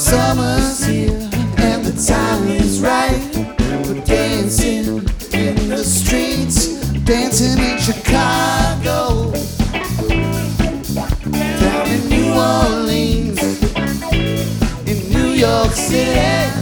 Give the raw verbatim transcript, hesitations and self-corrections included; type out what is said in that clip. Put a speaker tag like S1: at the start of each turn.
S1: Summer's here and the time is right for dancing in the streets, dancing in Chicago, down in New Orleans, in New York City.